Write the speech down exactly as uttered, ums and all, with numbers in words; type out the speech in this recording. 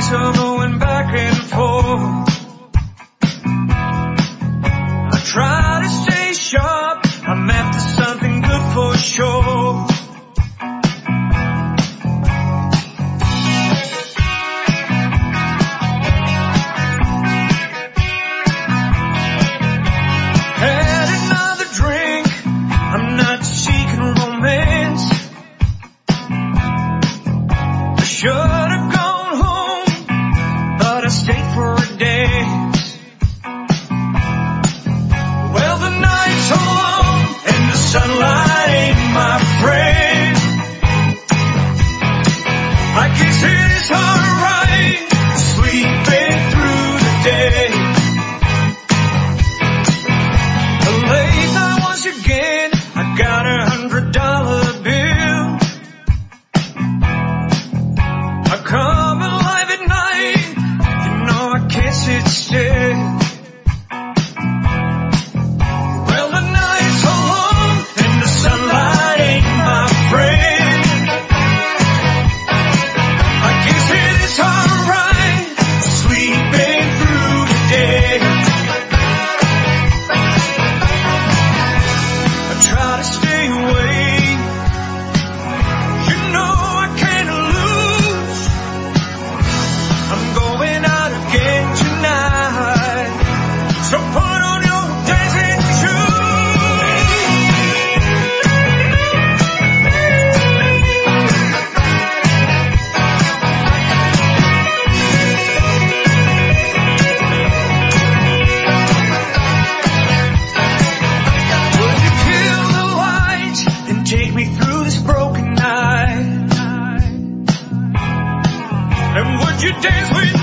nights are going back and forth. I try to stay sharp, I'm after something good for sure. Had another drink, I'm not seeking romance. I should have gone home, but I stayed for a dance. Well, the nights are long and the sunlight ain't my friend. I guess it is alright sleeping through the day. A late night once again, I got a hundred dollar bill. I come alive at night, you know I can't sit still. Well, the nights are long and the sunlight ain't my friend. I guess it is alright sleeping through the day. I try to stay awake, you know I can't lose. I'm going out again tonight, so put on your dancing Would you kill the lights and take me through this broken night? And would you dance with